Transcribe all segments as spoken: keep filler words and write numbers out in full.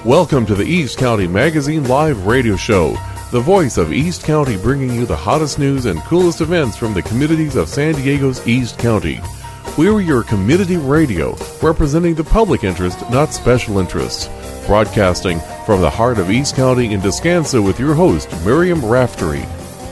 Welcome to the East County Magazine Live Radio Show, the voice of East County, bringing you the hottest news and coolest events from the communities of San Diego's East County. We're your community radio, representing the public interest, not special interests. Broadcasting from the heart of East County in Descanso with your host, Miriam Raftery.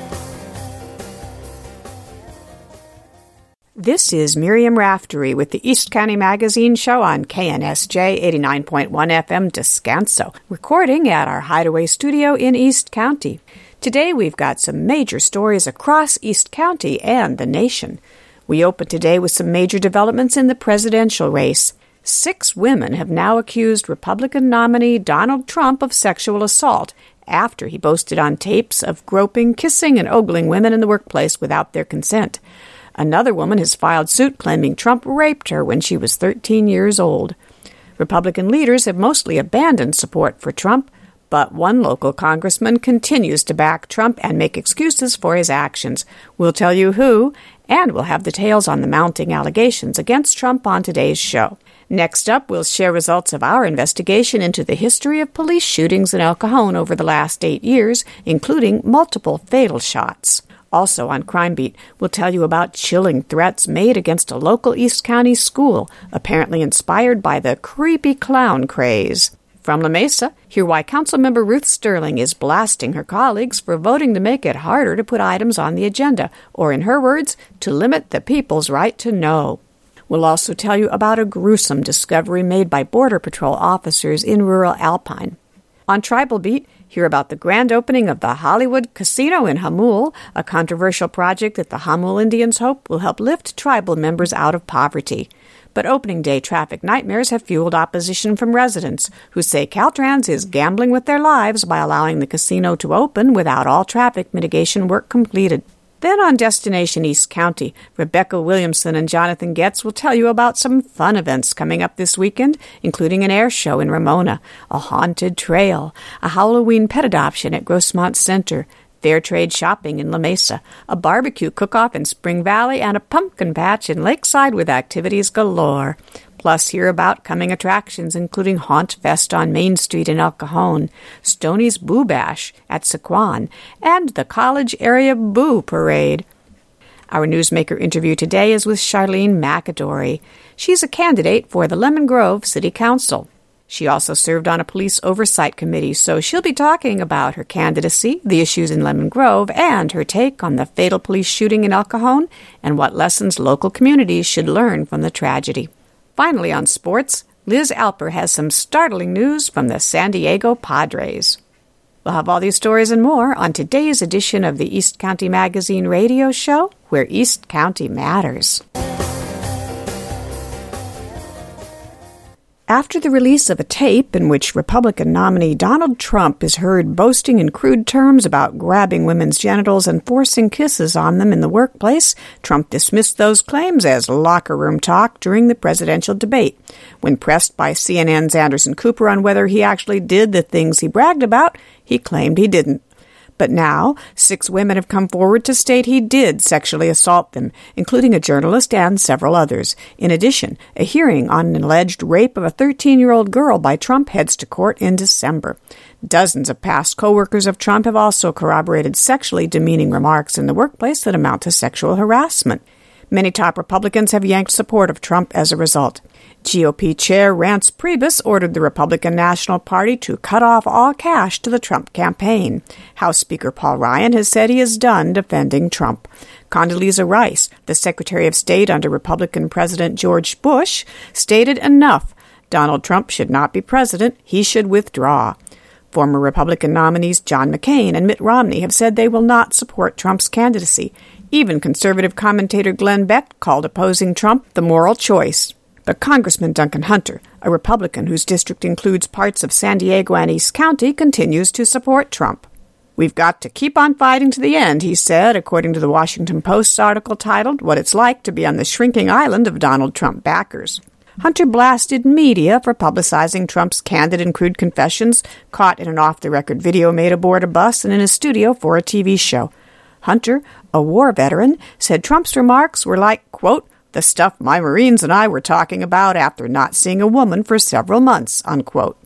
This is Miriam Raftery with the East County Magazine Show on K N S J eighty-nine point one F M Descanso, recording at our Hideaway studio in East County. Today we've got some major stories across East County and the nation. We open today with some major developments in the presidential race. Six women have now accused Republican nominee Donald Trump of sexual assault after he boasted on tapes of groping, kissing, and ogling women in the workplace without their consent. Another woman has filed suit claiming Trump raped her when she was thirteen years old. Republican leaders have mostly abandoned support for Trump, but one local congressman continues to back Trump and make excuses for his actions. We'll tell you who, and we'll have details on the mounting allegations against Trump on today's show. Next up, we'll share results of our investigation into the history of police shootings in El Cajon over the last eight years, including multiple fatal shots. Also on Crime Beat, we'll tell you about chilling threats made against a local East County school, apparently inspired by the creepy clown craze. From La Mesa, hear why Councilmember Ruth Sterling is blasting her colleagues for voting to make it harder to put items on the agenda, or in her words, to limit the people's right to know. We'll also tell you about a gruesome discovery made by Border Patrol officers in rural Alpine. On Tribal Beat, hear about the grand opening of the Hollywood Casino in Hamul, a controversial project that the Hamul Indians hope will help lift tribal members out of poverty. But opening day traffic nightmares have fueled opposition from residents, who say Caltrans is gambling with their lives by allowing the casino to open without all traffic mitigation work completed. Then on Destination East County, Rebecca Williamson and Jonathan Getz will tell you about some fun events coming up this weekend, including an air show in Ramona, a haunted trail, a Halloween pet adoption at Grossmont Center, fair trade shopping in La Mesa, a barbecue cook-off in Spring Valley, and a pumpkin patch in Lakeside with activities galore. Plus, hear about coming attractions, including Haunt Fest on Main Street in El Cajon, Stoney's Boo Bash at Sequan, and the College Area Boo Parade. Our newsmaker interview today is with Charlene McAdory. She's a candidate for the Lemon Grove City Council. She also served on a police oversight committee, so she'll be talking about her candidacy, the issues in Lemon Grove, and her take on the fatal police shooting in El Cajon and what lessons local communities should learn from the tragedy. Finally, on sports, Liz Alper has some startling news from the San Diego Padres. We'll have all these stories and more on today's edition of the East County Magazine Radio Show, where East County matters. After the release of a tape in which Republican nominee Donald Trump is heard boasting in crude terms about grabbing women's genitals and forcing kisses on them in the workplace, Trump dismissed those claims as locker room talk during the presidential debate. When pressed by C N N's Anderson Cooper on whether he actually did the things he bragged about, he claimed he didn't. But now, six women have come forward to state he did sexually assault them, including a journalist and several others. In addition, a hearing on an alleged rape of a thirteen-year-old girl by Trump heads to court in December. Dozens of past co-workers of Trump have also corroborated sexually demeaning remarks in the workplace that amount to sexual harassment. Many top Republicans have yanked support of Trump as a result. G O P Chair Reince Priebus ordered the Republican National Party to cut off all cash to the Trump campaign. House Speaker Paul Ryan has said he is done defending Trump. Condoleezza Rice, the Secretary of State under Republican President George Bush, stated enough. Donald Trump should not be president. He should withdraw. Former Republican nominees John McCain and Mitt Romney have said they will not support Trump's candidacy. Even conservative commentator Glenn Beck called opposing Trump the moral choice. But Congressman Duncan Hunter, a Republican whose district includes parts of San Diego and East County, continues to support Trump. We've got to keep on fighting to the end, he said, according to the Washington Post's article titled, What It's Like to Be on the Shrinking Island of Donald Trump Backers. Hunter blasted media for publicizing Trump's candid and crude confessions, caught in an off-the-record video made aboard a bus and in a studio for a T V show. Hunter, a war veteran, said Trump's remarks were like, quote, the stuff my Marines and I were talking about after not seeing a woman for several months, unquote.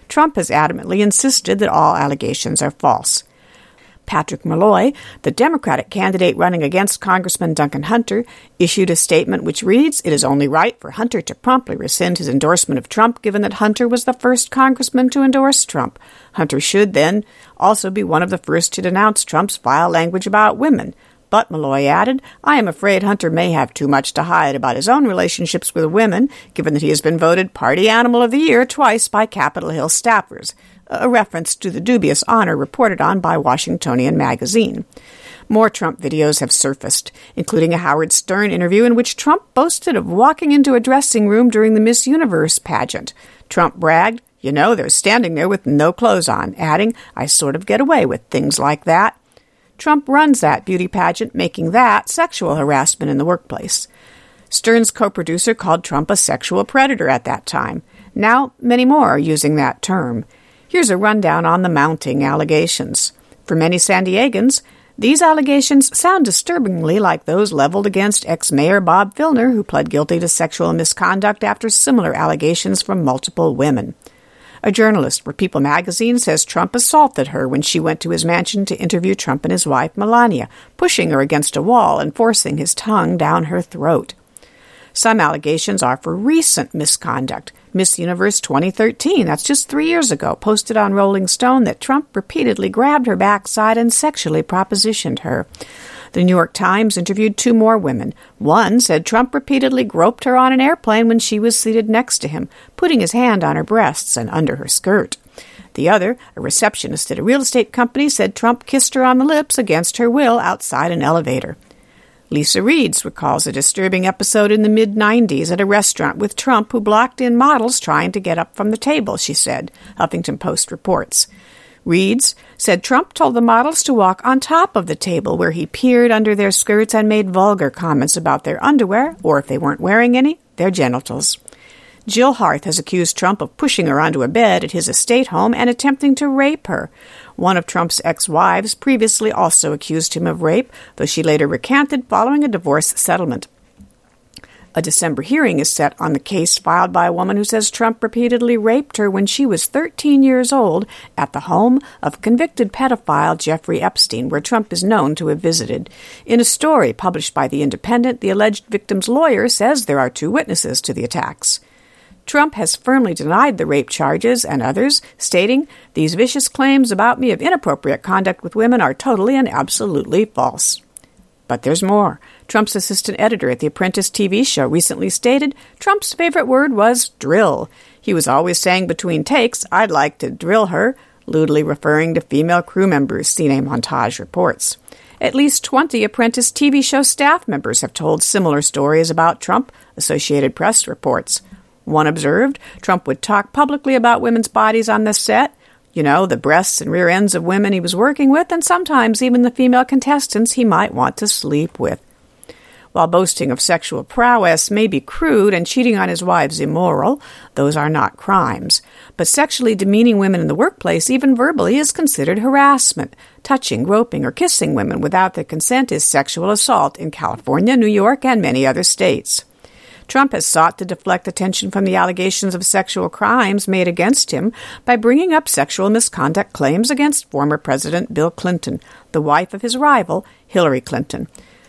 Trump has adamantly insisted that all allegations are false. Patrick Malloy, the Democratic candidate running against Congressman Duncan Hunter, issued a statement which reads, "It is only right for Hunter to promptly rescind his endorsement of Trump, given that Hunter was the first congressman to endorse Trump. Hunter should then also be one of the first to denounce Trump's vile language about women." But, Malloy added, "I am afraid Hunter may have too much to hide about his own relationships with women, given that he has been voted Party Animal of the Year twice by Capitol Hill staffers," a reference to the dubious honor reported on by Washingtonian magazine. More Trump videos have surfaced, including a Howard Stern interview in which Trump boasted of walking into a dressing room during the Miss Universe pageant. Trump bragged, "You know, they're standing there with no clothes on," adding, "I sort of get away with things like that." Trump runs that beauty pageant, making that sexual harassment in the workplace. Stern's co-producer called Trump a sexual predator at that time. Now, many more are using that term. Here's a rundown on the mounting allegations. For many San Diegans, these allegations sound disturbingly like those leveled against ex-mayor Bob Filner, who pled guilty to sexual misconduct after similar allegations from multiple women. A journalist for People magazine says Trump assaulted her when she went to his mansion to interview Trump and his wife, Melania, pushing her against a wall and forcing his tongue down her throat. Some allegations are for recent misconduct. Miss Universe twenty thirteen, that's just three years ago, posted on Rolling Stone that Trump repeatedly grabbed her backside and sexually propositioned her. The New York Times interviewed two more women. One said Trump repeatedly groped her on an airplane when she was seated next to him, putting his hand on her breasts and under her skirt. The other, a receptionist at a real estate company, said Trump kissed her on the lips against her will outside an elevator. Lisa Reeds recalls a disturbing episode in the mid nineties at a restaurant with Trump, who blocked in models trying to get up from the table, she said, Huffington Post reports. Reeds said Trump told the models to walk on top of the table, where he peered under their skirts and made vulgar comments about their underwear, or if they weren't wearing any, their genitals. Jill Harth has accused Trump of pushing her onto a bed at his estate home and attempting to rape her. One of Trump's ex-wives previously also accused him of rape, though she later recanted following a divorce settlement. A December hearing is set on the case filed by a woman who says Trump repeatedly raped her when she was thirteen years old at the home of convicted pedophile Jeffrey Epstein, where Trump is known to have visited. In a story published by The Independent, the alleged victim's lawyer says there are two witnesses to the attacks. Trump has firmly denied the rape charges and others, stating, "These vicious claims about me of inappropriate conduct with women are totally and absolutely false." But there's more. Trump's assistant editor at The Apprentice T V show recently stated Trump's favorite word was drill. He was always saying between takes, "I'd like to drill her," lewdly referring to female crew members, Cine Montage reports. At least twenty Apprentice T V show staff members have told similar stories about Trump, Associated Press reports. One observed Trump would talk publicly about women's bodies on the set, you know, the breasts and rear ends of women he was working with, and sometimes even the female contestants he might want to sleep with. While boasting of sexual prowess may be crude and cheating on his wives immoral, those are not crimes. But sexually demeaning women in the workplace, even verbally, is considered harassment. Touching, groping, or kissing women without their consent is sexual assault in California, New York, and many other states. Trump has sought to deflect attention from the allegations of sexual crimes made against him by bringing up sexual misconduct claims against former President Bill Clinton, the wife of his rival, Hillary Clinton.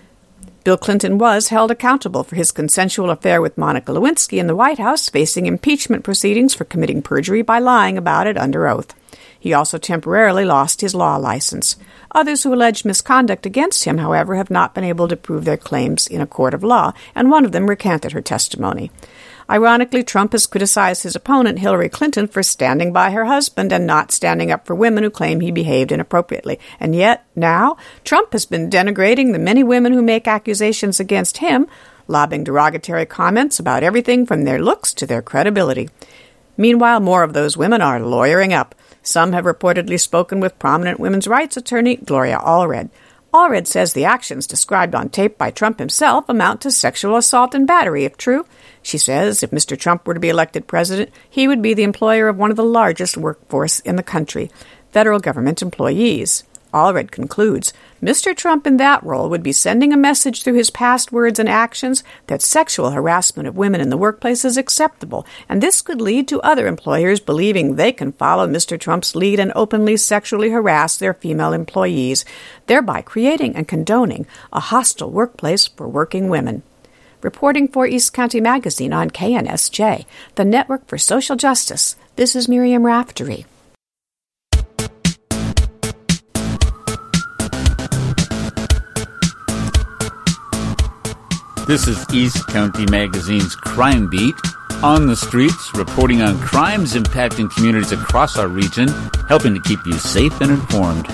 Bill Clinton was held accountable for his consensual affair with Monica Lewinsky in the White House, facing impeachment proceedings for committing perjury by lying about it under oath. He also temporarily lost his law license. Others who allege misconduct against him, however, have not been able to prove their claims in a court of law, and one of them recanted her testimony. Ironically, Trump has criticized his opponent, Hillary Clinton, for standing by her husband and not standing up for women who claim he behaved inappropriately. And yet, now, Trump has been denigrating the many women who make accusations against him, lobbing derogatory comments about everything from their looks to their credibility. Meanwhile, more of those women are lawyering up. Some have reportedly spoken with prominent women's rights attorney Gloria Allred. Allred says the actions described on tape by Trump himself amount to sexual assault and battery, if true. She says if Mister Trump were to be elected president, he would be the employer of one of the largest workforce in the country, federal government employees. Allred concludes, Mister Trump in that role would be sending a message through his past words and actions that sexual harassment of women in the workplace is acceptable, and this could lead to other employers believing they can follow Mister Trump's lead and openly sexually harass their female employees, thereby creating and condoning a hostile workplace for working women. Reporting for East County Magazine on K N S J, the Network for Social Justice, this is Miriam Raftery. This is East County Magazine's Crime Beat, on the streets, reporting on crimes impacting communities across our region, helping to keep you safe and informed.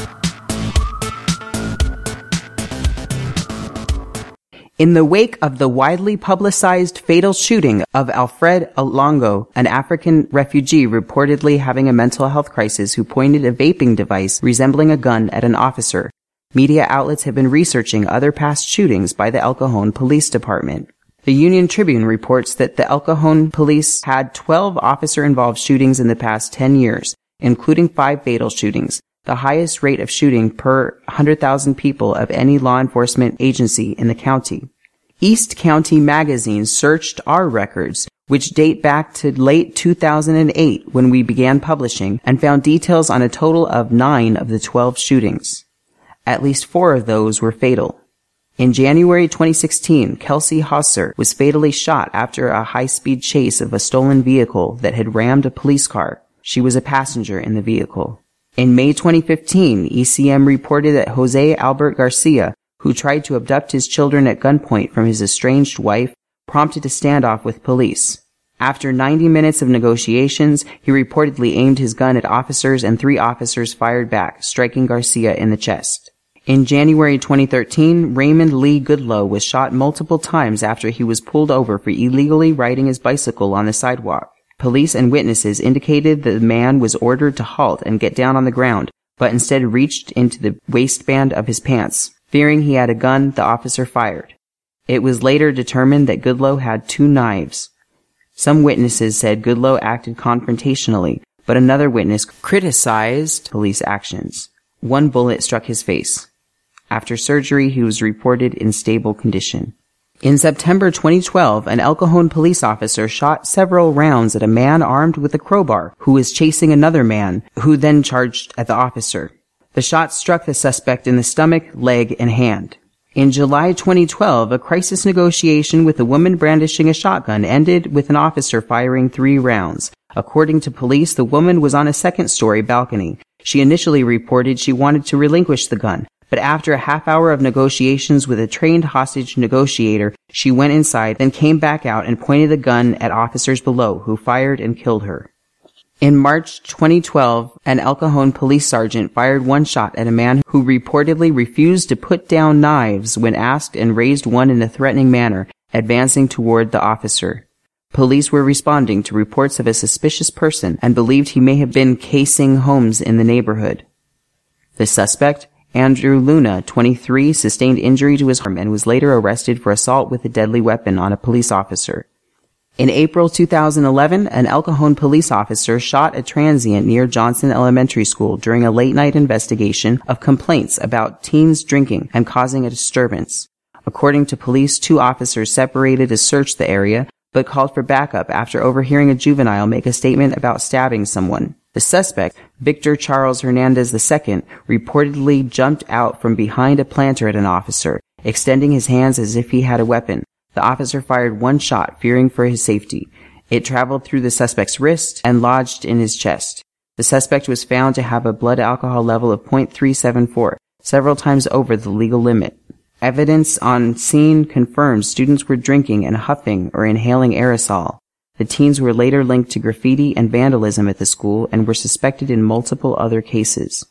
In the wake of the widely publicized fatal shooting of Alfred Alongo, an African refugee reportedly having a mental health crisis who pointed a vaping device resembling a gun at an officer, media outlets have been researching other past shootings by the El Cajon Police Department. The Union Tribune reports that the El Cajon Police had twelve officer-involved shootings in the past ten years, including five fatal shootings, the highest rate of shooting per one hundred thousand people of any law enforcement agency in the county. East County Magazine searched our records, which date back to late two thousand eight when we began publishing, and found details on a total of nine of the twelve shootings. At least four of those were fatal. In January twenty sixteen, Kelsey Hosser was fatally shot after a high-speed chase of a stolen vehicle that had rammed a police car. She was a passenger in the vehicle. In May twenty fifteen, E C M reported that Jose Albert Garcia, who tried to abduct his children at gunpoint from his estranged wife, prompted a standoff with police. After ninety minutes of negotiations, he reportedly aimed his gun at officers and three officers fired back, striking Garcia in the chest. In January twenty thirteen, Raymond Lee Goodloe was shot multiple times after he was pulled over for illegally riding his bicycle on the sidewalk. Police and witnesses indicated that the man was ordered to halt and get down on the ground, but instead reached into the waistband of his pants. Fearing he had a gun, the officer fired. It was later determined that Goodloe had two knives. Some witnesses said Goodloe acted confrontationally, but another witness criticized police actions. One bullet struck his face. After surgery, he was reported in stable condition. In September twenty twelve, an El Cajon police officer shot several rounds at a man armed with a crowbar who was chasing another man, who then charged at the officer. The shot struck the suspect in the stomach, leg, and hand. In July twenty twelve, a crisis negotiation with a woman brandishing a shotgun ended with an officer firing three rounds. According to police, the woman was on a second-story balcony. She initially reported she wanted to relinquish the gun, but after a half hour of negotiations with a trained hostage negotiator, she went inside, then came back out and pointed the gun at officers below, who fired and killed her. In March twenty twelve, an El Cajon police sergeant fired one shot at a man who reportedly refused to put down knives when asked and raised one in a threatening manner, advancing toward the officer. Police were responding to reports of a suspicious person and believed he may have been casing homes in the neighborhood. The suspect, Andrew Luna, twenty-three, sustained injury to his arm and was later arrested for assault with a deadly weapon on a police officer. In April two thousand eleven, an El Cajon police officer shot a transient near Johnson Elementary School during a late-night investigation of complaints about teens drinking and causing a disturbance. According to police, two officers separated to search the area, but called for backup after overhearing a juvenile make a statement about stabbing someone. The suspect, Victor Charles Hernandez the Second, reportedly jumped out from behind a planter at an officer, extending his hands as if he had a weapon. The officer fired one shot, fearing for his safety. It traveled through the suspect's wrist and lodged in his chest. The suspect was found to have a blood alcohol level of point three seven four, several times over the legal limit. Evidence on scene confirms students were drinking and huffing or inhaling aerosol. The teens were later linked to graffiti and vandalism at the school and were suspected in multiple other cases.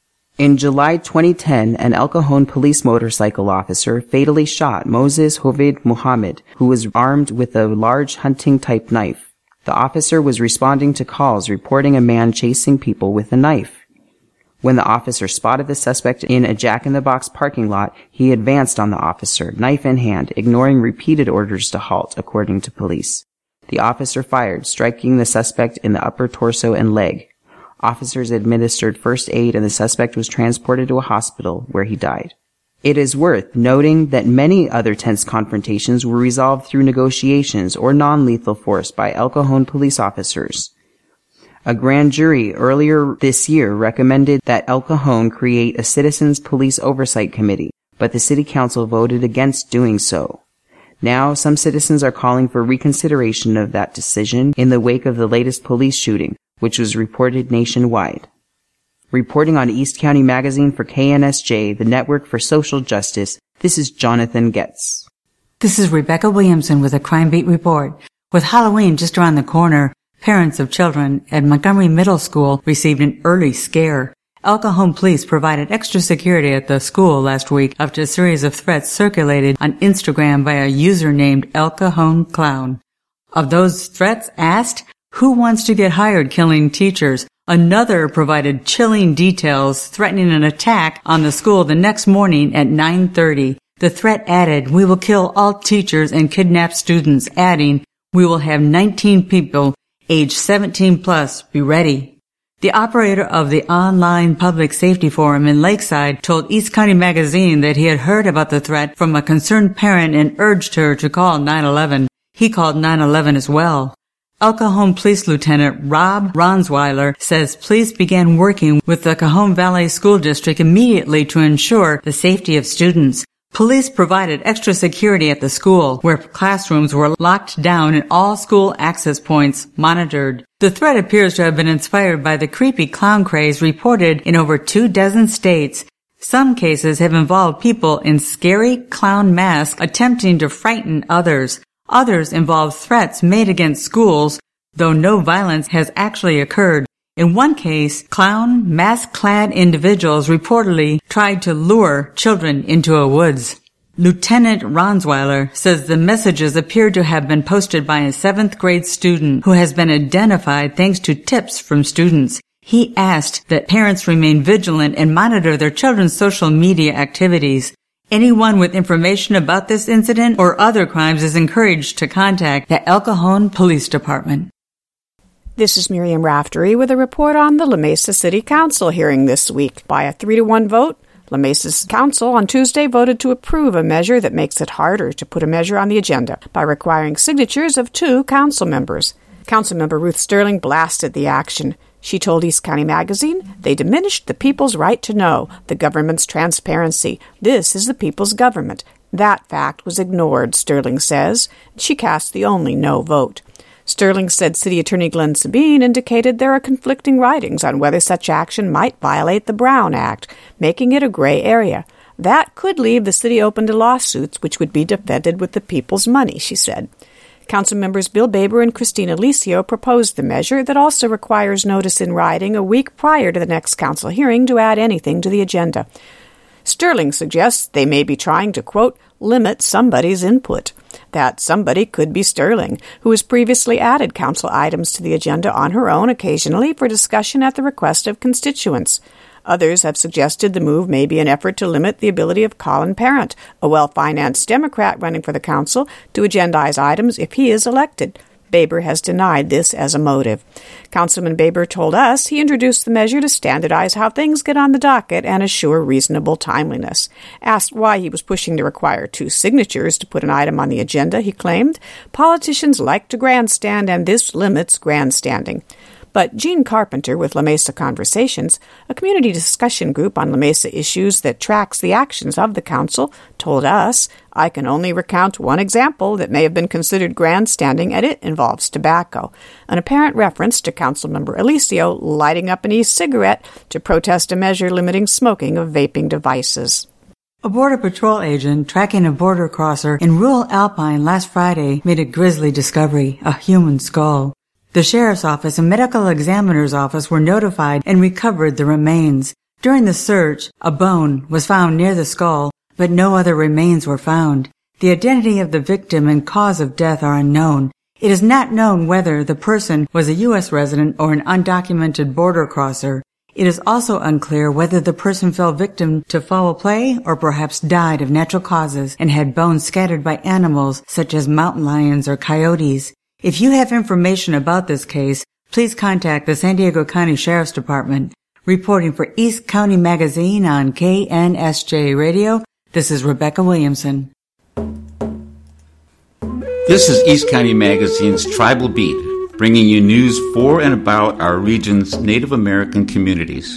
In July twenty ten, an El Cajon police motorcycle officer fatally shot Moses Hovid Muhammad, who was armed with a large hunting-type knife. The officer was responding to calls reporting a man chasing people with a knife. When the officer spotted the suspect in a Jack-in-the-Box parking lot, he advanced on the officer, knife in hand, ignoring repeated orders to halt, according to police. The officer fired, striking the suspect in the upper torso and leg. Officers administered first aid and the suspect was transported to a hospital where he died. It is worth noting that many other tense confrontations were resolved through negotiations or non-lethal force by El Cajon police officers. A grand jury earlier this year recommended that El Cajon create a citizens police oversight committee, but the city council voted against doing so. Now, some citizens are calling for reconsideration of that decision in the wake of the latest police shooting, which was reported nationwide. Reporting on East County Magazine for K N S J, the Network for Social Justice, this is Jonathan Getz. This is Rebecca Williamson with a Crime Beat report. With Halloween just around the corner, parents of children at Montgomery Middle School received an early scare. El Cajon police provided extra security at the school last week after a series of threats circulated on Instagram by a user named El Cajon Clown. Of those threats asked, who wants to get hired killing teachers? Another provided chilling details threatening an attack on the school the next morning at nine thirty. The threat added, we will kill all teachers and kidnap students, adding, we will have nineteen people age seventeen plus be ready. The operator of the online public safety forum in Lakeside told East County Magazine that he had heard about the threat from a concerned parent and urged her to call nine eleven. He called nine eleven as well. El Cajon Police Lieutenant Rob Ronsweiler says police began working with the Cajon Valley School District immediately to ensure the safety of students. Police provided extra security at the school, where classrooms were locked down and all school access points monitored. The threat appears to have been inspired by the creepy clown craze reported in over two dozen states. Some cases have involved people in scary clown masks attempting to frighten others. Others involve threats made against schools, though no violence has actually occurred. In one case, clown, mask-clad individuals reportedly tried to lure children into a woods. Lieutenant Ronsweiler says the messages appear to have been posted by a seventh grade student who has been identified thanks to tips from students. He asked that parents remain vigilant and monitor their children's social media activities. Anyone with information about this incident or other crimes is encouraged to contact the El Cajon Police Department. This is Miriam Raftery with a report on the La Mesa City Council hearing this week. By a three to one vote, La Mesa's council on Tuesday voted to approve a measure that makes it harder to put a measure on the agenda by requiring signatures of two council members. Councilmember Ruth Sterling blasted the action. She told East County Magazine they diminished the people's right to know, the government's transparency. This is the people's government. That fact was ignored, Sterling says. She cast the only no vote. Sterling said City Attorney Glenn Sabine indicated there are conflicting writings on whether such action might violate the Brown Act, making it a gray area. That could leave the city open to lawsuits, which would be defended with the people's money, she said. Council members Bill Baber and Christina Alicio proposed the measure that also requires notice in writing a week prior to the next council hearing to add anything to the agenda. Sterling suggests they may be trying to, quote, limit somebody's input. That somebody could be Sterling, who has previously added council items to the agenda on her own occasionally for discussion at the request of constituents. Others have suggested the move may be an effort to limit the ability of Colin Parent, a well-financed Democrat running for the council, to agendize items if he is elected. Baber has denied this as a motive. Councilman Baber told us he introduced the measure to standardize how things get on the docket and assure reasonable timeliness. Asked why he was pushing to require two signatures to put an item on the agenda, he claimed, politicians like to grandstand and this limits grandstanding. But Gene Carpenter with La Mesa Conversations, a community discussion group on La Mesa issues that tracks the actions of the council, told us, I can only recount one example that may have been considered grandstanding, and it involves tobacco, an apparent reference to Councilmember Alicio lighting up an e-cigarette to protest a measure limiting smoking of vaping devices. A Border Patrol agent tracking a border crosser in rural Alpine last Friday made a grisly discovery, a human skull. The sheriff's office and medical examiner's office were notified and recovered the remains. During the search, a bone was found near the skull, but no other remains were found. The identity of the victim and cause of death are unknown. It is not known whether the person was a U S resident or an undocumented border crosser. It is also unclear whether the person fell victim to foul play or perhaps died of natural causes and had bones scattered by animals such as mountain lions or coyotes. If you have information about this case, please contact the San Diego County Sheriff's Department. Reporting for East County Magazine on K N S J Radio, this is Rebecca Williamson. This is East County Magazine's Tribal Beat, bringing you news for and about our region's Native American communities.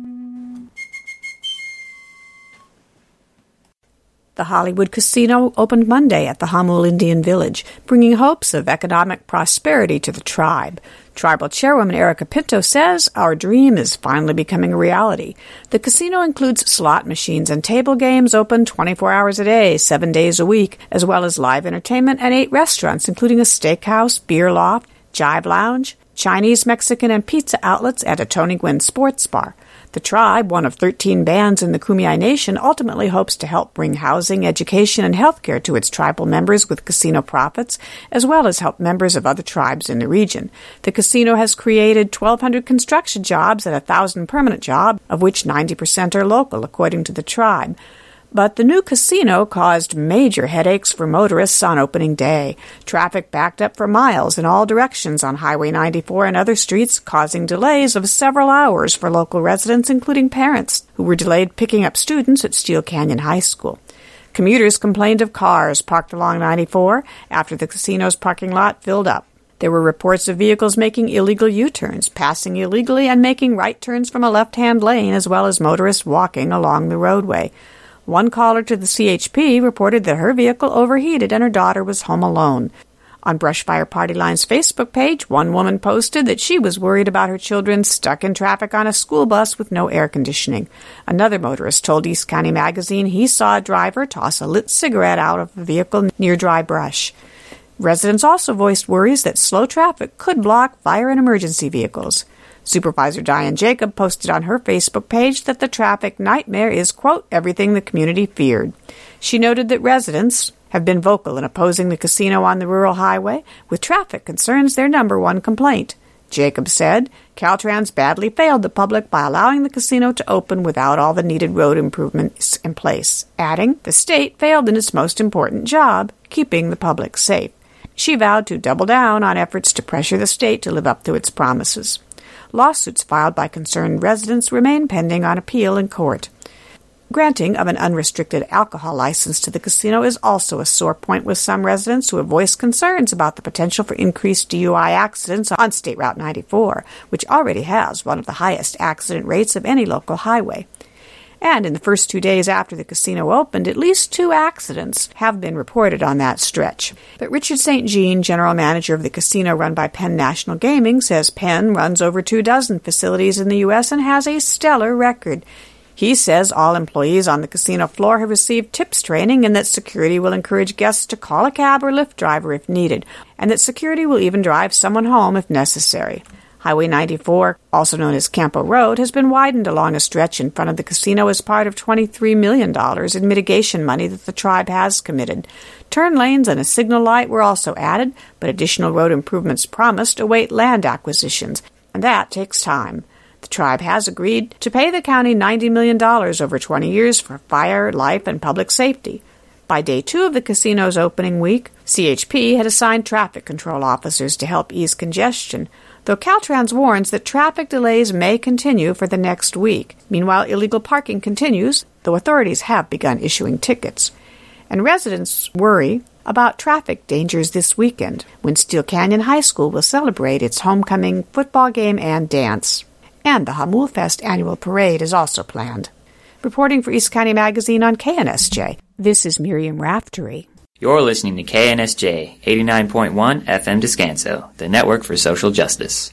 The Hollywood Casino opened Monday at the Hamul Indian Village, bringing hopes of economic prosperity to the tribe. Tribal Chairwoman Erica Pinto says, "Our dream is finally becoming a reality." The casino includes slot machines and table games open twenty-four hours a day, seven days a week, as well as live entertainment and eight restaurants, including a steakhouse, beer loft, jive lounge, Chinese, Mexican, and pizza outlets, and a Tony Gwynn sports bar. The tribe, one of thirteen bands in the Kumeyaay Nation, ultimately hopes to help bring housing, education, and health care to its tribal members with casino profits, as well as help members of other tribes in the region. The casino has created twelve hundred construction jobs and one thousand permanent jobs, of which ninety percent are local, according to the tribe. But the new casino caused major headaches for motorists on opening day. Traffic backed up for miles in all directions on Highway ninety-four and other streets, causing delays of several hours for local residents, including parents, who were delayed picking up students at Steele Canyon High School. Commuters complained of cars parked along ninety-four after the casino's parking lot filled up. There were reports of vehicles making illegal U-turns, passing illegally, and making right turns from a left-hand lane, as well as motorists walking along the roadway. One caller to the C H P reported that her vehicle overheated and her daughter was home alone. On Brushfire Party Line's Facebook page, one woman posted that she was worried about her children stuck in traffic on a school bus with no air conditioning. Another motorist told East County Magazine he saw a driver toss a lit cigarette out of a vehicle near dry brush. Residents also voiced worries that slow traffic could block fire and emergency vehicles. Supervisor Diane Jacob posted on her Facebook page that the traffic nightmare is, quote, everything the community feared. She noted that residents have been vocal in opposing the casino on the rural highway, with traffic concerns their number one complaint. Jacob said, Caltrans badly failed the public by allowing the casino to open without all the needed road improvements in place, adding, the state failed in its most important job, keeping the public safe. She vowed to double down on efforts to pressure the state to live up to its promises. Lawsuits filed by concerned residents remain pending on appeal in court. Granting of an unrestricted alcohol license to the casino is also a sore point with some residents who have voiced concerns about the potential for increased D U I accidents on State Route ninety-four, which already has one of the highest accident rates of any local highway. And in the first two days after the casino opened, at least two accidents have been reported on that stretch. But Richard Saint Jean, general manager of the casino run by Penn National Gaming, says Penn runs over two dozen facilities in the U S and has a stellar record. He says all employees on the casino floor have received tips training and that security will encourage guests to call a cab or Lyft driver if needed, and that security will even drive someone home if necessary. Highway ninety-four, also known as Campo Road, has been widened along a stretch in front of the casino as part of twenty-three million dollars in mitigation money that the tribe has committed. Turn lanes and a signal light were also added, but additional road improvements promised await land acquisitions, and that takes time. The tribe has agreed to pay the county ninety million dollars over twenty years for fire, life, and public safety. By day two of the casino's opening week, C H P had assigned traffic control officers to help ease congestion, though Caltrans warns that traffic delays may continue for the next week. Meanwhile, illegal parking continues, though authorities have begun issuing tickets. And residents worry about traffic dangers this weekend, when Steele Canyon High School will celebrate its homecoming football game and dance. And the Hamul Fest annual parade is also planned. Reporting for East County Magazine on K N S J, this is Miriam Raftery. You're listening to K N S J, eighty-nine point one F M Descanso, the network for social justice.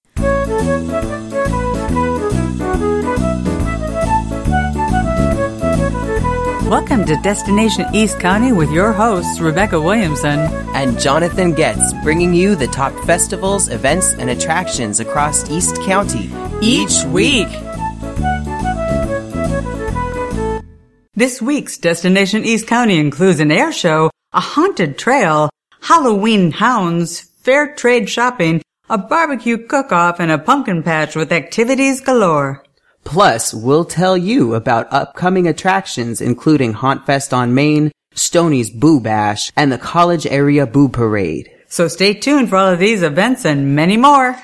Welcome to Destination East County with your hosts, Rebecca Williamson and Jonathan Getz, bringing you the top festivals, events, and attractions across East County each week. This week's Destination East County includes an air show, a haunted trail, Halloween hounds, fair trade shopping, a barbecue cook-off, and a pumpkin patch with activities galore. Plus, we'll tell you about upcoming attractions including Hauntfest on Main, Stoney's Boo Bash, and the College Area Boo Parade. So stay tuned for all of these events and many more.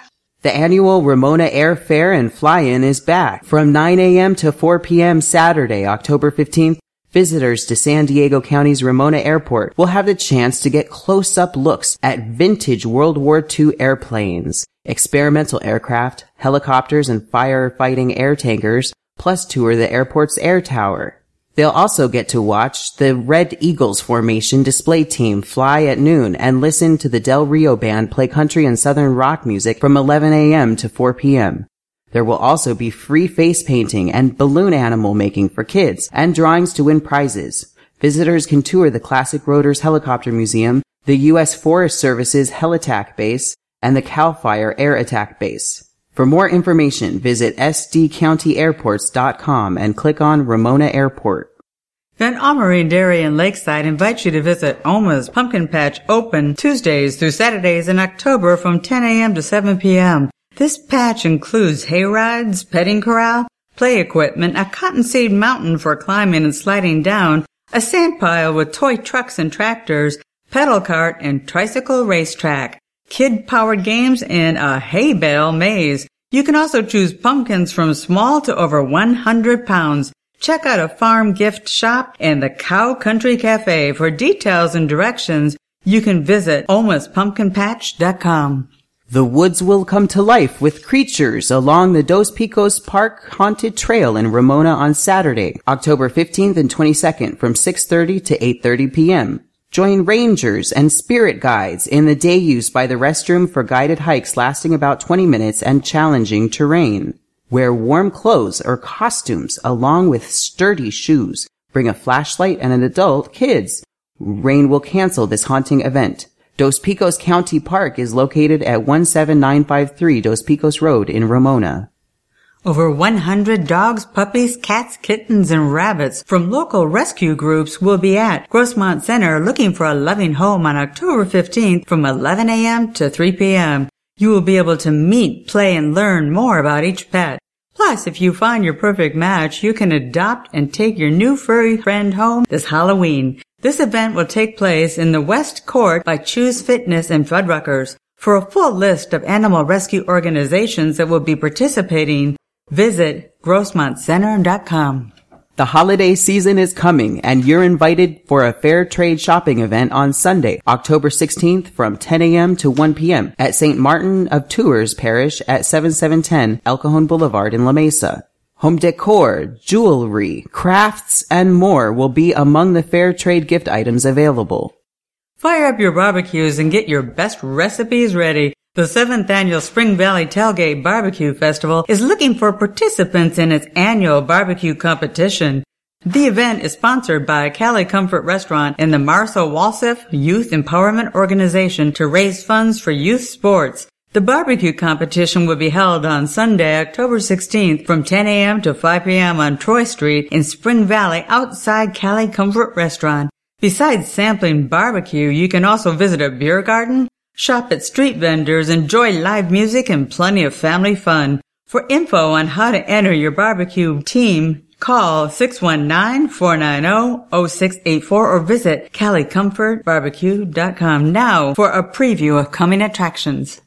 The annual Ramona Air Fair and Fly-In is back. From nine a.m. to four p.m. Saturday, October fifteenth, visitors to San Diego County's Ramona Airport will have the chance to get close-up looks at vintage World War Two airplanes, experimental aircraft, helicopters, and firefighting air tankers, plus tour the airport's air tower. They'll also get to watch the Red Eagles formation display team fly at noon and listen to the Del Rio Band play country and southern rock music from eleven a.m. to four p.m. There will also be free face painting and balloon animal making for kids and drawings to win prizes. Visitors can tour the Classic Rotors Helicopter Museum, the U S Forest Service's Helitack Base, and the CAL FIRE Air Attack Base. For more information, visit s d county airports dot com and click on Ramona Airport. Van Amery Dairy in Lakeside invites you to visit Oma's Pumpkin Patch open Tuesdays through Saturdays in October from ten a.m. to seven p.m. This patch includes hay rides, petting corral, play equipment, a cottonseed mountain for climbing and sliding down, a sand pile with toy trucks and tractors, pedal cart and tricycle racetrack, kid-powered games, and a hay bale maze. You can also choose pumpkins from small to over one hundred pounds. Check out a farm gift shop and the Cow Country Cafe. For details and directions, you can visit omas pumpkin patch dot com. The woods will come to life with creatures along the Dos Picos Park Haunted Trail in Ramona on Saturday, October fifteenth and twenty-second from six thirty to eight thirty p.m. Join rangers and spirit guides in the day use by the restroom for guided hikes lasting about twenty minutes and challenging terrain. Wear warm clothes or costumes along with sturdy shoes. Bring a flashlight and an adult kids. Rain will cancel this haunting event. Dos Picos County Park is located at one seven nine five three Dos Picos Road in Ramona. Over one hundred dogs, puppies, cats, kittens, and rabbits from local rescue groups will be at Grossmont Center looking for a loving home on October fifteenth from eleven a.m. to three p.m. You will be able to meet, play, and learn more about each pet. Plus, if you find your perfect match, you can adopt and take your new furry friend home this Halloween. This event will take place in the West Court by Choose Fitness and Fuddruckers. For a full list of animal rescue organizations that will be participating, visit grossmont center dot com. The holiday season is coming, and you're invited for a fair trade shopping event on Sunday, October sixteenth from ten a.m. to one p.m. at Saint Martin of Tours Parish at seventy-seven ten El Cajon Boulevard in La Mesa. Home decor, jewelry, crafts, and more will be among the fair trade gift items available. Fire up your barbecues and get your best recipes ready. The seventh Annual Spring Valley Tailgate Barbecue Festival is looking for participants in its annual barbecue competition. The event is sponsored by Cali Comfort Restaurant and the Martha Walsef Youth Empowerment Organization to raise funds for youth sports. The barbecue competition will be held on Sunday, October sixteenth from ten a.m. to five p.m. on Troy Street in Spring Valley outside Cali Comfort Restaurant. Besides sampling barbecue, you can also visit a beer garden, shop at street vendors, enjoy live music, and plenty of family fun. For info on how to enter your barbecue team, call six one nine, four nine zero, zero six eight four or visit cali comfort barbecue dot com. Now for a preview of coming attractions.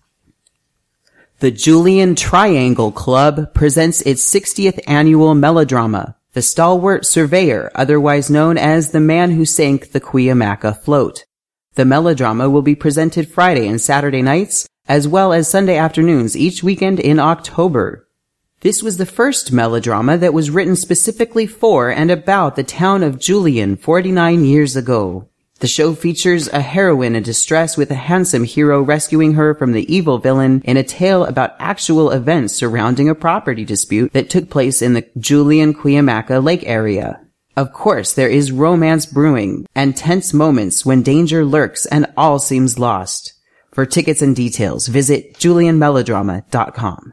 The Julian Triangle Club presents its sixtieth annual melodrama, The Stalwart Surveyor, otherwise known as The Man Who Sank the Cuyamaca Float. The melodrama will be presented Friday and Saturday nights, as well as Sunday afternoons each weekend in October. This was the first melodrama that was written specifically for and about the town of Julian forty-nine years ago. The show features a heroine in distress with a handsome hero rescuing her from the evil villain in a tale about actual events surrounding a property dispute that took place in the Julian-Cuyamaca Lake area. Of course, there is romance brewing and tense moments when danger lurks and all seems lost. For tickets and details, visit julian melodrama dot com.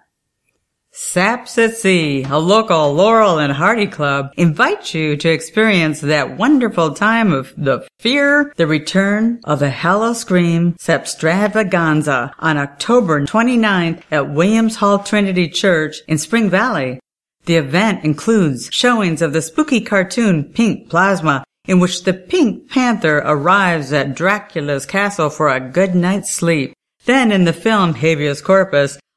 Saps at Sea, a local Laurel and Hardy club, invites you to experience that wonderful time of the fear, the return of the Hallowscream Sapstravaganza on October twenty-ninth at Williams Hall Trinity Church in Spring Valley. The event includes showings of the spooky cartoon Pink Plasma, in which the Pink Panther arrives at Dracula's castle for a good night's sleep. Then in the film Habeas Corpus,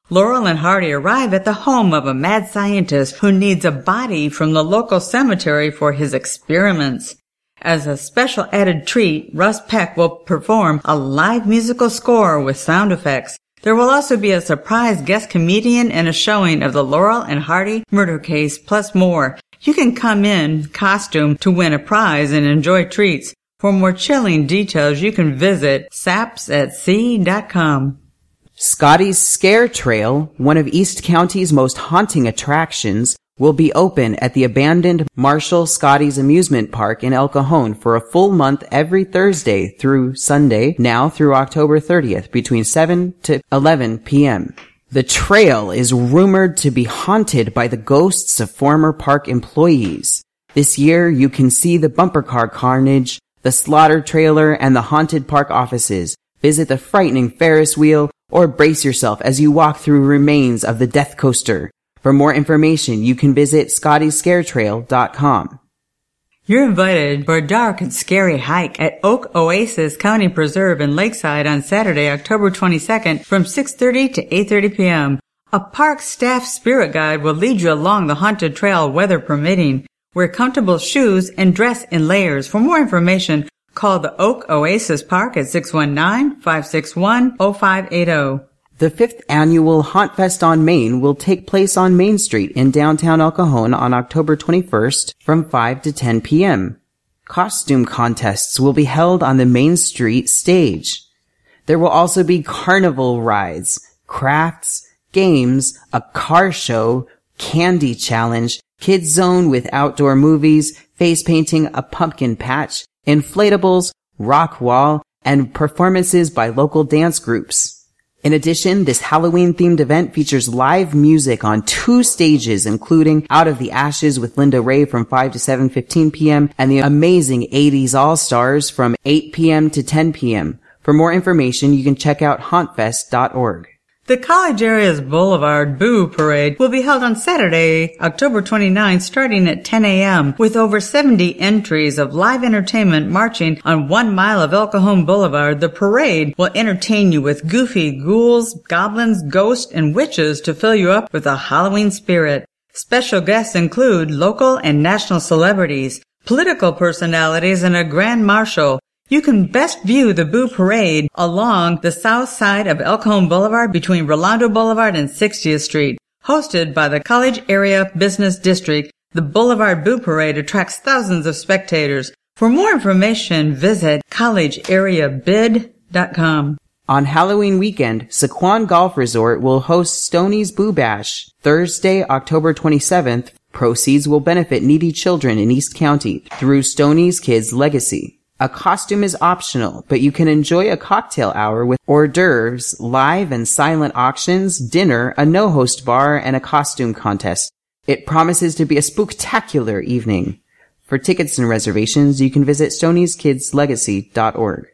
Laurel and Hardy arrive at the home of a mad scientist who needs a body from the local cemetery for his experiments. As a special added treat, Russ Peck will perform a live musical score with sound effects. There will also be a surprise guest comedian and a showing of the Laurel and Hardy murder case, plus more. You can come in costume to win a prize and enjoy treats. For more chilling details, you can visit saps at sea dot com. Scotty's Scare Trail, one of East County's most haunting attractions, will be open at the abandoned Marshall Scotty's Amusement Park in El Cajon for a full month every Thursday through Sunday, now through October thirtieth, between seven to eleven p.m. The trail is rumored to be haunted by the ghosts of former park employees. This year, you can see the bumper car carnage, the slaughter trailer, and the haunted park offices. Visit the frightening Ferris wheel, or brace yourself as you walk through remains of the Death Coaster. For more information, you can visit Scotty's Scare Trail dot com. You're invited for a dark and scary hike at Oak Oasis County Preserve in Lakeside on Saturday, October twenty-second from six thirty to eight thirty p.m. A park staff spirit guide will lead you along the haunted trail, weather permitting. Wear comfortable shoes and dress in layers. For more information, call the Oak Oasis Park at six one nine, five six one, zero five eight zero. The fifth annual Haunt Fest on Main will take place on Main Street in downtown El Cajon on October twenty-first from five to ten p.m. Costume contests will be held on the Main Street stage. There will also be carnival rides, crafts, games, a car show, candy challenge, kids zone with outdoor movies, face painting, a pumpkin patch, inflatables, rock wall, and performances by local dance groups. In addition, this Halloween-themed event features live music on two stages, including Out of the Ashes with Linda Ray from five to seven fifteen p.m. and the amazing eighties All-Stars from eight p.m. to ten p.m. For more information, you can check out haunt fest dot org. The College Area's Boulevard Boo Parade will be held on Saturday, October twenty-ninth, starting at ten a.m. with over seventy entries of live entertainment marching on one mile of El Cajon Boulevard. The parade will entertain you with goofy ghouls, goblins, ghosts, and witches to fill you up with a Halloween spirit. Special guests include local and national celebrities, political personalities, and a grand marshal. You can best view the Boo Parade along the south side of El Cajon Boulevard between Rolando Boulevard and sixtieth Street. Hosted by the College Area Business District, the Boulevard Boo Parade attracts thousands of spectators. For more information, visit college area bid dot com. On Halloween weekend, Sequan Golf Resort will host Stoney's Boo Bash. Thursday, October twenty-seventh, proceeds will benefit needy children in East County through Stoney's Kids Legacy. A costume is optional, but you can enjoy a cocktail hour with hors d'oeuvres, live and silent auctions, dinner, a no-host bar, and a costume contest. It promises to be a spooktacular evening. For tickets and reservations, you can visit stonies kids legacy dot org.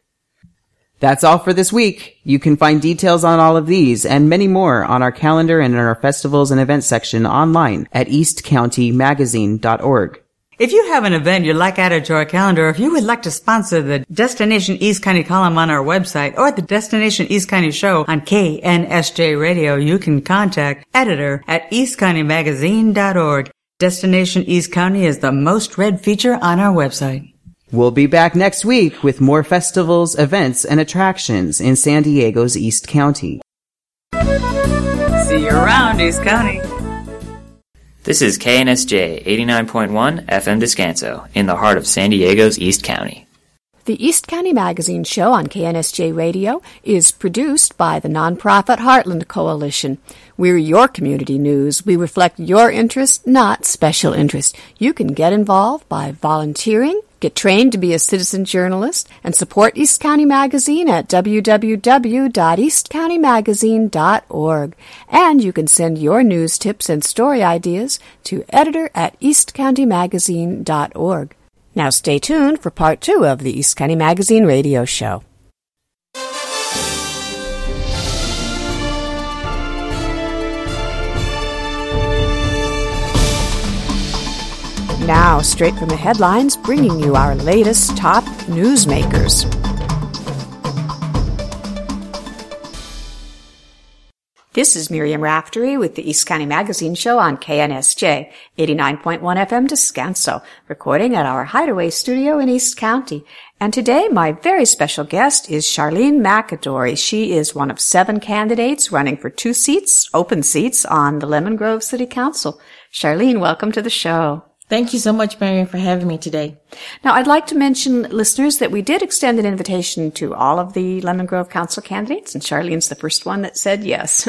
That's all for this week. You can find details on all of these and many more on our calendar and in our festivals and events section online at east county magazine dot org. If you have an event you'd like added to our calendar, or if you would like to sponsor the Destination East County column on our website or the Destination East County show on K N S J Radio, you can contact editor at east county magazine dot org. Destination East County is the most read feature on our website. We'll be back next week with more festivals, events, and attractions in San Diego's East County. See you around, East County. This is K N S J eighty-nine point one F M Descanso, in the heart of San Diego's East County. The East County Magazine show on K N S J Radio is produced by the nonprofit Heartland Coalition. We're your community news. We reflect your interest, not special interest. You can get involved by volunteering, get trained to be a citizen journalist, and support East County Magazine at w w w dot east county magazine dot org. And you can send your news tips and story ideas to editor at east county magazine dot org. Now stay tuned for part two of the East County Magazine radio show. Now, straight from the headlines, bringing you our latest top newsmakers. This is Miriam Raftery with the East County Magazine Show on K N S J, eighty-nine point one F M Descanso, recording at our Hideaway studio in East County. And today, my very special guest is Charlene McAdory. She is one of seven candidates running for two seats, open seats, on the Lemon Grove City Council. Charlene, welcome to the show. Thank you so much, Marion, for having me today. Now, I'd like to mention, listeners, that we did extend an invitation to all of the Lemon Grove Council candidates, and Charlene's the first one that said yes.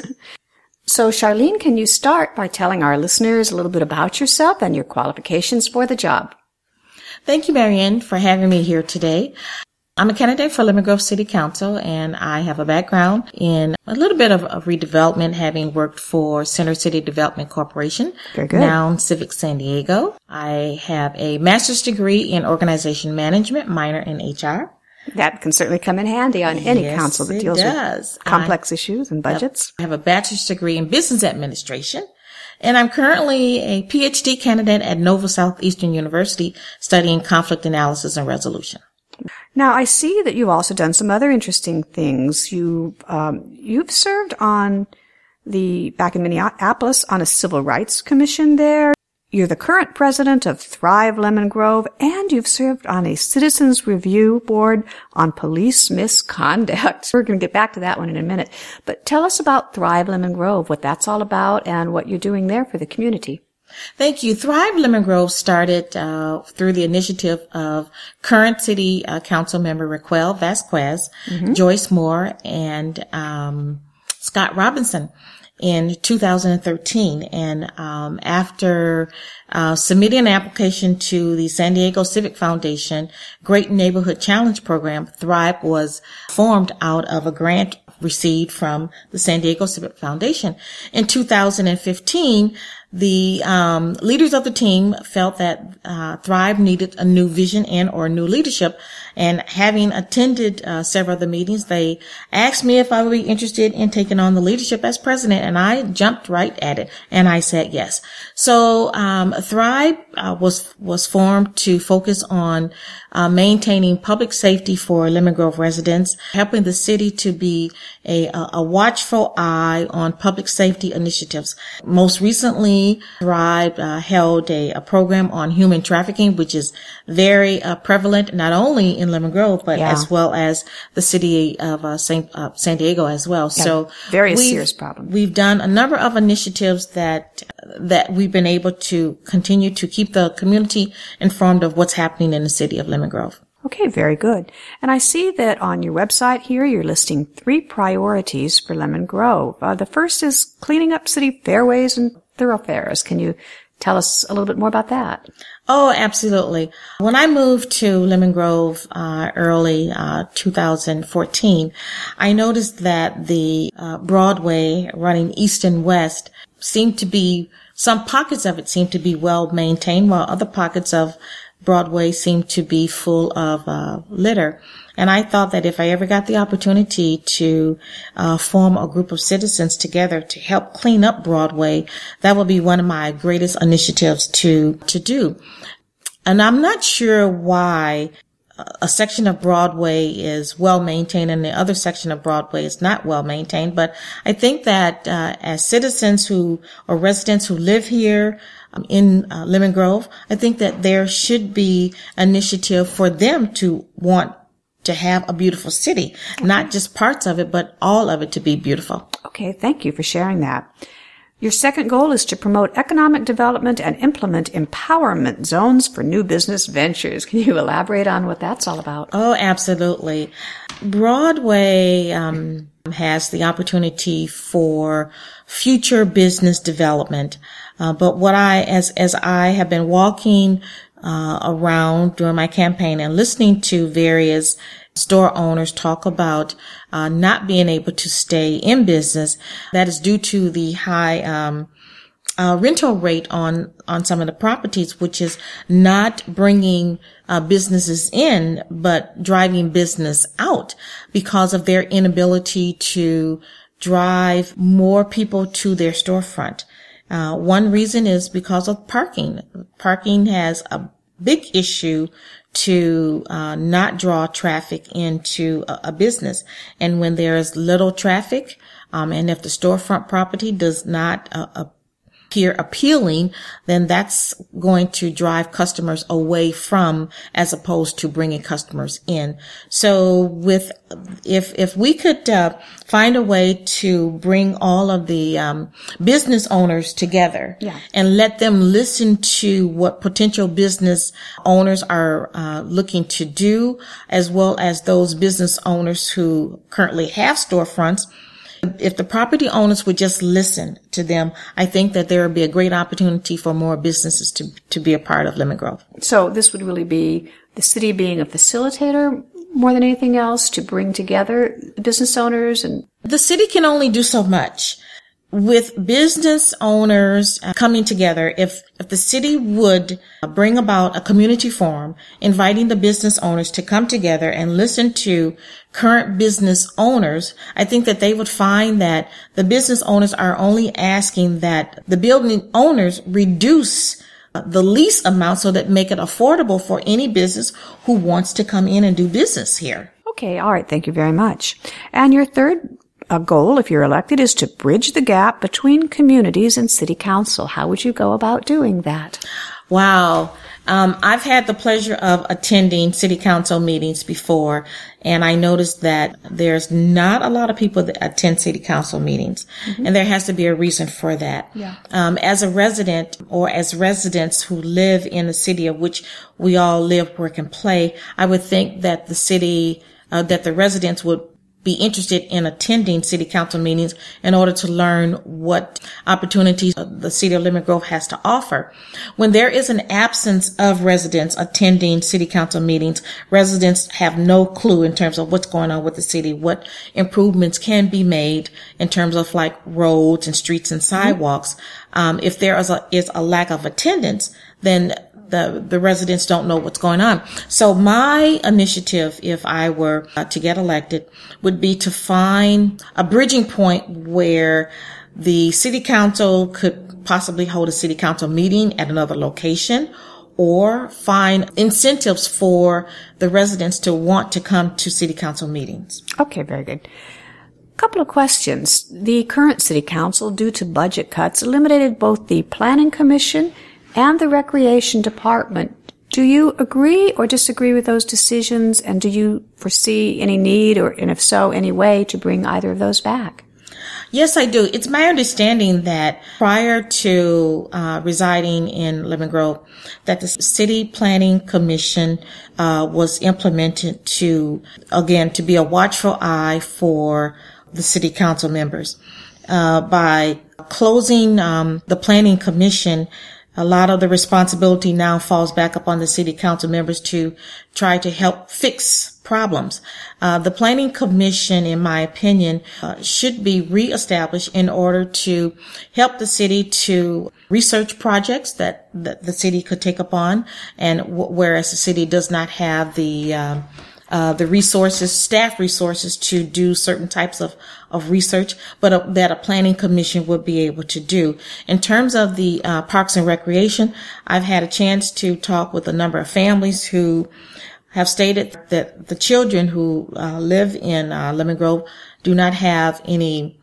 So, Charlene, can you start by telling our listeners a little bit about yourself and your qualifications for the job? Thank you, Marion, for having me here today. I'm a candidate for Lemon Grove City Council, and I have a background in a little bit of, of redevelopment, having worked for Center City Development Corporation, Very good. now Civic San Diego. I have a master's degree in organization management, minor in H R. That can certainly come in handy on any Yes, council that it deals does. with complex I, issues and budgets. I have a bachelor's degree in business administration. And I'm currently a P H D candidate at Nova Southeastern University studying conflict analysis and resolution. Now, I see that you've also done some other interesting things. You, um, you've served on the, back in Minneapolis, on a civil rights commission there. You're the current president of Thrive Lemon Grove, and you've served on a citizens review board on police misconduct. We're going to get back to that one in a minute. But tell us about Thrive Lemon Grove, what that's all about, and what you're doing there for the community. Thank you. Thrive Lemon Grove started uh through the initiative of current city uh, council member Raquel Vasquez, mm-hmm. Joyce Moore, and um Scott Robinson in two thousand thirteen. And um after uh submitting an application to the San Diego Civic Foundation Great Neighborhood Challenge Program, Thrive was formed out of a grant received from the San Diego Civic Foundation. In two thousand fifteen, the um leaders of the team felt that uh Thrive needed a new vision and or new leadership, and having attended uh, several of the meetings, they asked me if I would be interested in taking on the leadership as president, and I jumped right at it, and I said yes. So um Thrive uh, was was formed to focus on uh, maintaining public safety for Lemon Grove residents, helping the city to be a a watchful eye on public safety initiatives. Most recently, Thrive uh, held a, a program on human trafficking, which is very uh, prevalent not only in Lemon Grove, but yeah. as well as the city of uh, Saint, uh, San Diego as well. Yeah, so very serious problem. We've done a number of initiatives that that we've been able to continue to keep the community informed of what's happening in the city of Lemon Grove. Okay, very good. And I see that on your website here, you're listing three priorities for Lemon Grove. Uh, the first is cleaning up city fairways and thoroughfares. Can you tell us a little bit more about that? Oh, absolutely. When I moved to Lemon Grove uh early uh two thousand fourteen, I noticed that the uh Broadway running east and west seemed to be, some pockets of it seemed to be well maintained, while other pockets of Broadway seemed to be full of uh litter. And I thought that if I ever got the opportunity to uh form a group of citizens together to help clean up Broadway, that would be one of my greatest initiatives to to do. And I'm not sure why a section of Broadway is well maintained and the other section of Broadway is not well maintained, but I think that uh as citizens who or residents who live here um, in uh, Lemon Grove, I think that there should be initiative for them to want to have a beautiful city, okay. Not just parts of it, but all of it to be beautiful. Okay, thank you for sharing that. Your second goal is to promote economic development and implement empowerment zones for new business ventures. Can you elaborate on what that's all about? Oh, absolutely. Broadway um, has the opportunity for future business development. Uh, but what I, as as I have been walking Uh, around during my campaign and listening to various store owners talk about uh, not being able to stay in business, that is due to the high um, uh, rental rate on on some of the properties, which is not bringing uh, businesses in, but driving business out because of their inability to drive more people to their storefront. Uh, one reason is because of parking. Parking has a big issue to uh, not draw traffic into a, a business. And when there is little traffic, Um, and if the storefront property does not uh, appear appealing, then that's going to drive customers away from, as opposed to bringing customers in. So with, if, if we could, uh, find a way to bring all of the, um, business owners together yeah. and let them listen to what potential business owners are, uh, looking to do, as well as those business owners who currently have storefronts. If the property owners would just listen to them, I think that there would be a great opportunity for more businesses to, to be a part of Lemon Grove. So this would really be the city being a facilitator more than anything else to bring together the business owners? And the city can only do so much. With business owners coming together, if, if the city would bring about a community forum, inviting the business owners to come together and listen to current business owners, I think that they would find that the business owners are only asking that the building owners reduce the lease amount so that make it affordable for any business who wants to come in and do business here. Okay. All right. Thank you very much. And your third A goal, if you're elected, is to bridge the gap between communities and city council. How would you go about doing that? Wow. Um, I've had the pleasure of attending city council meetings before, and I noticed that there's not a lot of people that attend city council meetings, mm-hmm. and there has to be a reason for that. Yeah. Um, as a resident or as residents who live in the city of which we all live, work, and play, I would think that the city, uh, that the residents would be interested in attending city council meetings in order to learn what opportunities the city of Lemon Grove has to offer. When there is an absence of residents attending city council meetings, residents have no clue in terms of what's going on with the city, what improvements can be made in terms of like roads and streets and sidewalks. Mm-hmm. Um, if there is a, is a lack of attendance, then The, the residents don't know what's going on. So my initiative, if I were uh, to get elected, would be to find a bridging point where the city council could possibly hold a city council meeting at another location, or find incentives for the residents to want to come to city council meetings. Okay, very good. Couple of questions. The current city council, due to budget cuts, eliminated both the planning commission and the Recreation Department. Do you agree or disagree with those decisions, and do you foresee any need, or, and if so, any way to bring either of those back? Yes, I do. It's my understanding that prior to uh residing in Lemon Grove, that the City Planning Commission uh was implemented to, again, to be a watchful eye for the city council members. Uh by closing um the Planning Commission, a lot of the responsibility now falls back upon the city council members to try to help fix problems. Uh, the Planning Commission, in my opinion, uh, should be reestablished in order to help the city to research projects that, that the city could take upon, and w- whereas the city does not have the uh, uh, the resources, staff resources to do certain types of, of research, but uh, that a planning commission would be able to do. In terms of the uh, Parks and Recreation, I've had a chance to talk with a number of families who have stated that the children who uh, live in uh, Lemon Grove do not have any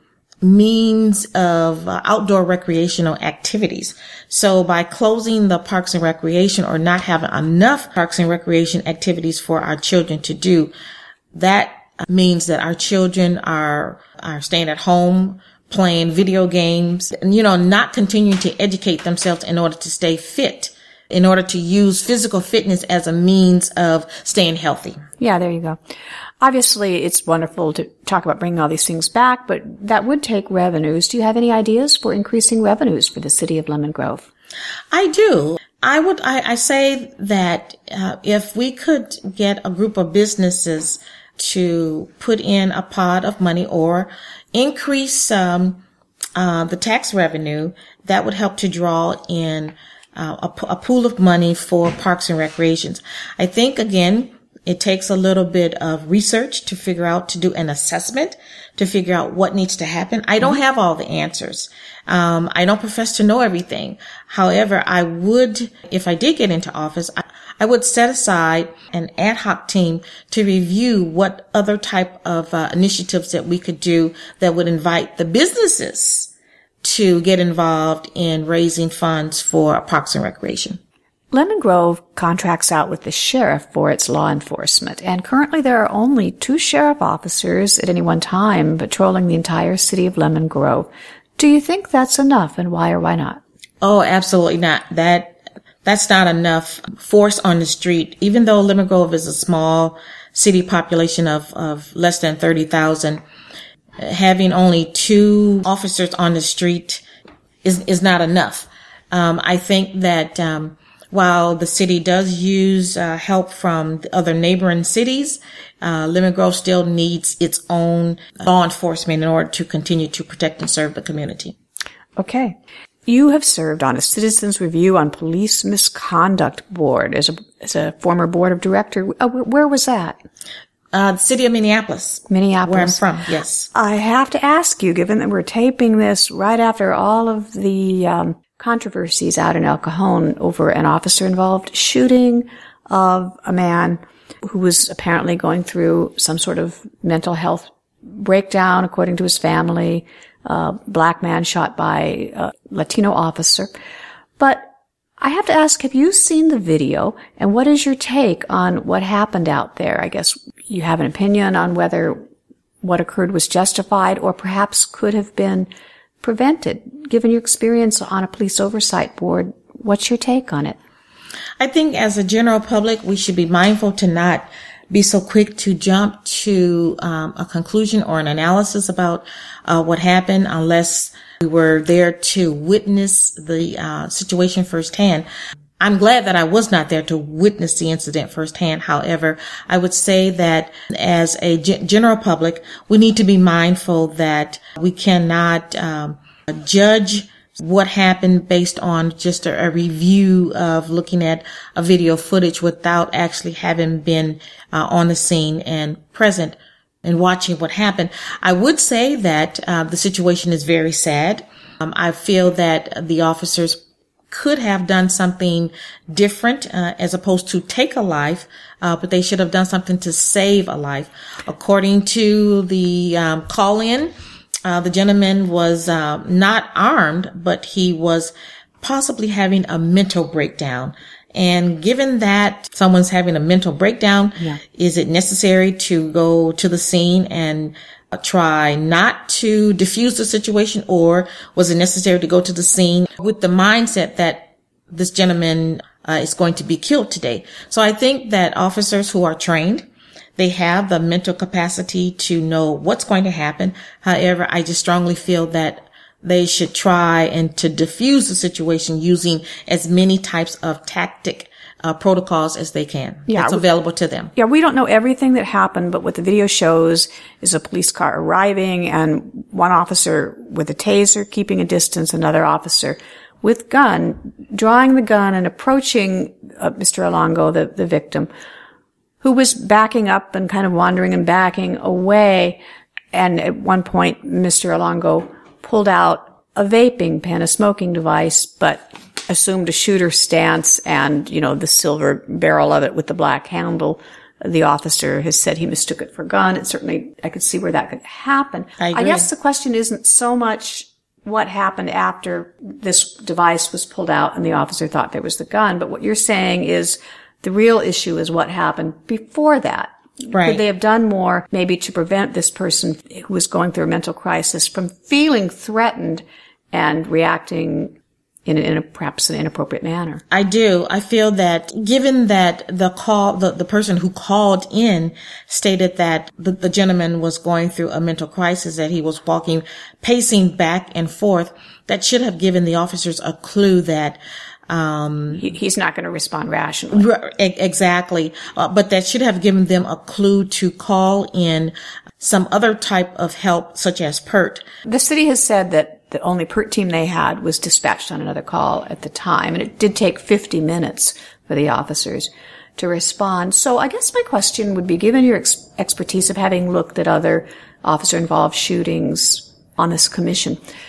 means of uh, outdoor recreational activities. So by closing the Parks and Recreation, or not having enough Parks and Recreation activities for our children to do, that means that our children are are staying at home, playing video games, and, you know, not continuing to educate themselves in order to stay fit, in order to use physical fitness as a means of staying healthy. Yeah, there you go. Obviously, it's wonderful to talk about bringing all these things back, but that would take revenues. Do you have any ideas for increasing revenues for the city of Lemon Grove? I do. I would, I, I say that uh, if we could get a group of businesses to put in a pot of money or increase um, uh, the tax revenue, that would help to draw in uh, a, a pool of money for Parks and Recreations. I think, again, it takes a little bit of research to figure out, to do an assessment, to figure out what needs to happen. I don't have all the answers. Um, I don't profess to know everything. However, I would, if I did get into office, I, I would set aside an ad hoc team to review what other type of uh, initiatives that we could do that would invite the businesses to get involved in raising funds for Parks and Recreation. Lemon Grove contracts out with the sheriff for its law enforcement, and currently there are only two sheriff officers at any one time patrolling the entire city of Lemon Grove. Do you think that's enough, and why or why not? Oh, absolutely not. That that's not enough force on the street. Even though Lemon Grove is a small city population of, of less than thirty thousand, having only two officers on the street is is not enough. Um, I think that um, while the city does use uh, help from the other neighboring cities, uh, Lemon Grove still needs its own law enforcement in order to continue to protect and serve the community. Okay. You have served on a Citizens Review on Police Misconduct Board as a, as a former board of director. Uh, where was that? Uh, the city of Minneapolis. Minneapolis. Where I'm from, yes. I have to ask you, given that we're taping this right after all of the um, controversies out in El Cajon over an officer-involved shooting of a man who was apparently going through some sort of mental health breakdown, according to his family, a black man shot by a Latino officer. But I have to ask, have you seen the video, and what is your take on what happened out there? I guess you have an opinion on whether what occurred was justified or perhaps could have been prevented. Given your experience on a police oversight board, what's your take on it? I think as a general public, we should be mindful to not be so quick to jump to um, a conclusion or an analysis about uh, what happened unless we were there to witness the uh, situation firsthand. I'm glad that I was not there to witness the incident firsthand. However, I would say that as a g- general public, we need to be mindful that we cannot um, judge what happened based on just a, a review of looking at a video footage without actually having been uh, on the scene and present and watching what happened. I would say that uh, the situation is very sad. Um, I feel that the officers could have done something different uh, as opposed to take a life, uh, but they should have done something to save a life. According to the um, call-in, Uh, the gentleman was uh, not armed, but he was possibly having a mental breakdown. And given that someone's having a mental breakdown, yeah. Is it necessary to go to the scene and uh, try not to diffuse the situation, or was it necessary to go to the scene with the mindset that this gentleman uh, is going to be killed today? So I think that officers who are trained, they have the mental capacity to know what's going to happen. However, I just strongly feel that they should try and to diffuse the situation using as many types of tactic uh, protocols as they can. Yeah, that's available to them. Yeah, we don't know everything that happened, but what the video shows is a police car arriving and one officer with a taser keeping a distance, another officer with gun, drawing the gun and approaching uh, Mister Alongo, the, the victim, who was backing up and kind of wandering and backing away. And at one point, Mister Alongo pulled out a vaping pen, a smoking device, but assumed a shooter stance and, you know, the silver barrel of it with the black handle. The officer has said he mistook it for a gun. It certainly, I could see where that could happen. I agree. I guess the question isn't so much what happened after this device was pulled out and the officer thought there was the gun, but what you're saying is the real issue is what happened before that. Right. Could they have done more maybe to prevent this person who was going through a mental crisis from feeling threatened and reacting in, a, in a, perhaps an inappropriate manner? I do. I feel that given that the call, the, the person who called in stated that the, the gentleman was going through a mental crisis, that he was walking, pacing back and forth, that should have given the officers a clue that Um, he, he's not going to respond rationally. Exactly. Uh, but that should have given them a clue to call in some other type of help, such as PERT. The city has said that the only PERT team they had was dispatched on another call at the time, and it did take fifty minutes for the officers to respond. So I guess my question would be, given your ex- expertise of having looked at other officer-involved shootings on this commission,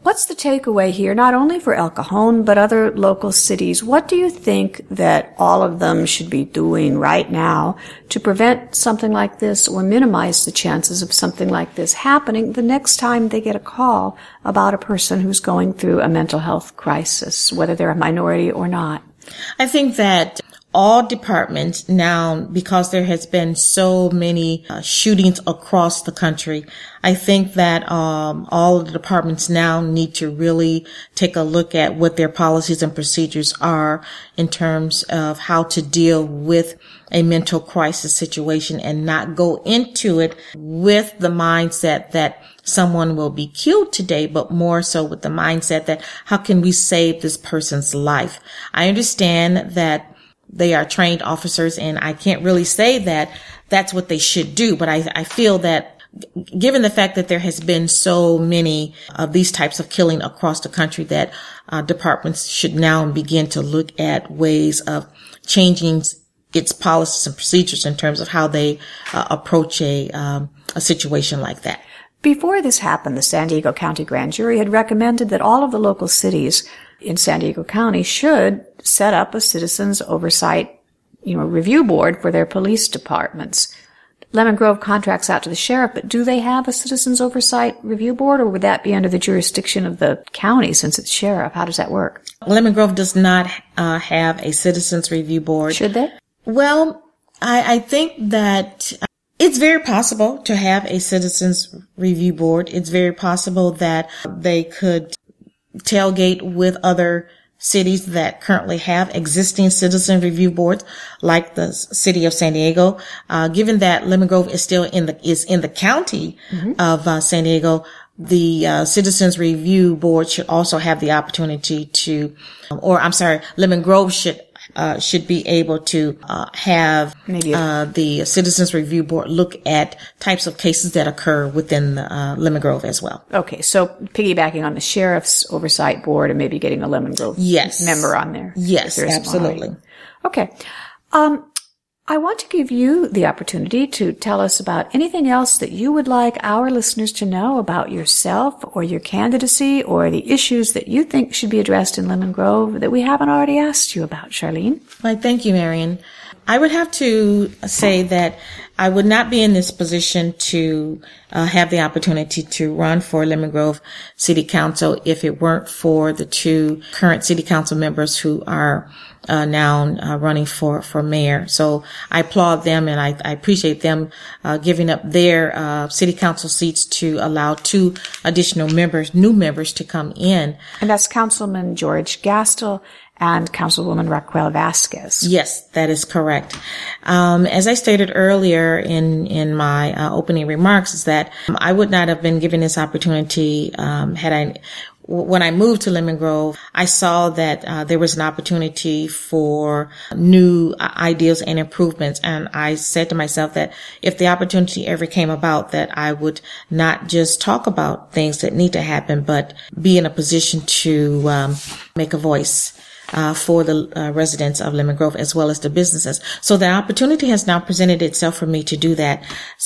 what's the takeaway here, not only for El Cajon, but other local cities? What do you think that all of them should be doing right now to prevent something like this or minimize the chances of something like this happening the next time they get a call about a person who's going through a mental health crisis, whether they're a minority or not? I think that all departments now, because there has been so many uh, shootings across the country, I think that um, all of the departments now need to really take a look at what their policies and procedures are in terms of how to deal with a mental crisis situation and not go into it with the mindset that someone will be killed today, but more so with the mindset that how can we save this person's life? I understand that they are trained officers, and I can't really say that that's what they should do. But I, I feel that given the fact that there has been so many of these types of killing across the country, that uh, departments should now begin to look at ways of changing its policies and procedures in terms of how they uh, approach a, um, a situation like that. Before this happened, the San Diego County Grand Jury had recommended that all of the local cities in San Diego County should set up a citizens oversight, you know, review board for their police departments. Lemon Grove contracts out to the sheriff, but do they have a citizens oversight review board, or would that be under the jurisdiction of the county since it's sheriff? How does that work? Lemon Grove does not uh, have a citizens review board. Should they? Well, I, I think that it's very possible to have a citizens review board. It's very possible that they could tailgate with other cities that currently have existing citizen review boards, like the city of San Diego. Uh, given that Lemon Grove is still in the is in the county mm-hmm. of uh, San Diego, the uh, citizens review board should also have the opportunity to, or I'm sorry, Lemon Grove should. Uh, should be able to uh, have Maybe uh, the Citizens Review Board look at types of cases that occur within uh, Lemon Grove as well. Okay, so piggybacking on the Sheriff's Oversight Board and maybe getting a Lemon Grove yes. member on there. Yes, absolutely. Okay. Um, I want to give you the opportunity to tell us about anything else that you would like our listeners to know about yourself or your candidacy or the issues that you think should be addressed in Lemon Grove that we haven't already asked you about, Charlene. Well, thank you, Marion. I would have to say that I would not be in this position to uh, have the opportunity to run for Lemon Grove City Council if it weren't for the two current City Council members who are uh, now uh, running for, for mayor. So I applaud them, and I, I appreciate them uh, giving up their uh, City Council seats to allow two additional members, new members, to come in. And that's Councilman George Gastel and Councilwoman Raquel Vasquez. Yes, that is correct. Um, as I stated earlier in, in my uh, opening remarks, is that um, I would not have been given this opportunity um, had I, when I moved to Lemon Grove, I saw that uh, there was an opportunity for new ideas and improvements. And I said to myself that if the opportunity ever came about, that I would not just talk about things that need to happen, but be in a position to um, make a voice Uh, for the uh, residents of Lemon Grove as well as the businesses. So the opportunity has now presented itself for me to do that.